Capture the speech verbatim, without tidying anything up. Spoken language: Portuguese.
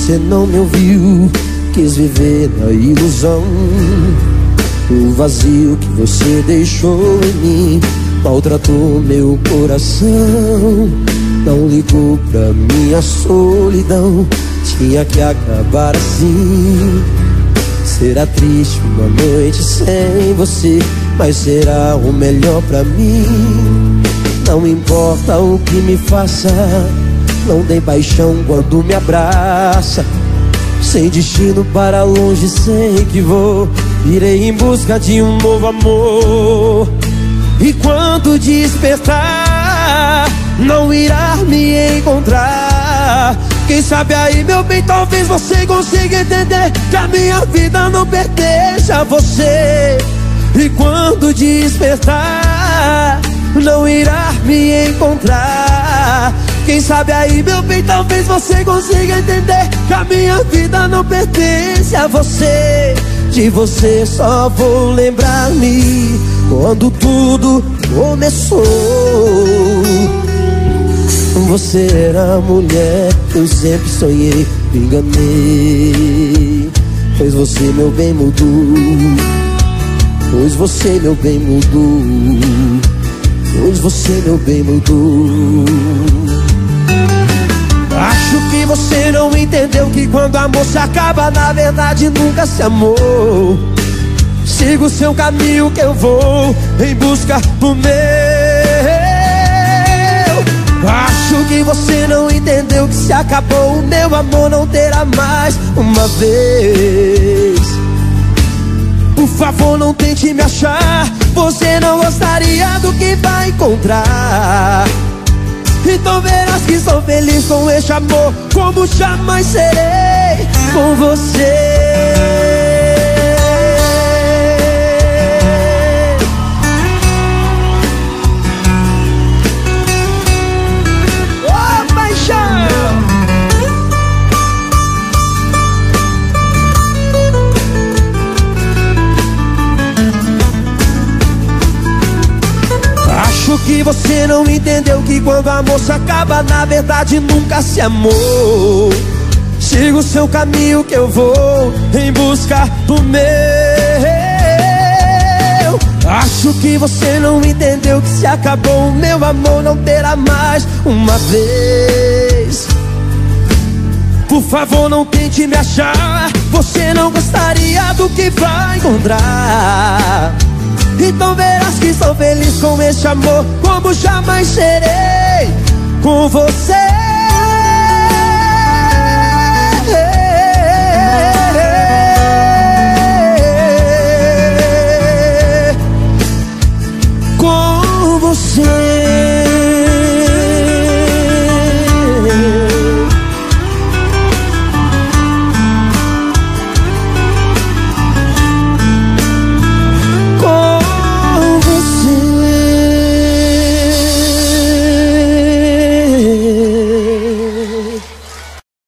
você não me ouviu, quis viver na ilusão. O vazio que você deixou em mim maltratou meu coração. Não ligou pra minha solidão, tinha que acabar assim. Será triste uma noite sem você, mas será o melhor pra mim. Não importa o que me faça, não tem paixão quando me abraça. Sem destino para longe sei que vou, irei em busca de um novo amor. E quando despertar, não irá me encontrar. Quem sabe aí, meu bem, talvez você consiga entender que a minha vida não pertence a você. E quando despertar, não irá me encontrar. Quem sabe aí, meu bem, talvez você consiga entender que a minha vida não pertence a você. De você só vou lembrar-me quando tudo começou. Você era a mulher que eu sempre sonhei, me enganei. Pois você, meu bem, mudou. Pois você, meu bem, mudou. Pois você, meu bem, mudou. Acho que você não entendeu que quando amor se acaba, na verdade nunca se amou. Siga o seu caminho que eu vou em busca do meu. Acho que você não entendeu que se acabou o meu amor, não terá mais uma vez. Por favor, não tente me achar, você não gostaria do que vai encontrar. Então verás que sou feliz com este amor, como jamais serei com você. Oh, paixão! Acho que você não entendeu que quando o amor se acaba, na verdade nunca se amou. Siga o seu caminho que eu vou em busca do meu. Acho que você não entendeu que se acabou o meu amor, não terá mais uma vez. Por favor, não tente me achar, você não gostaria do que vai encontrar. Então verás que sou feliz com este amor, como jamais serei com você. Com você.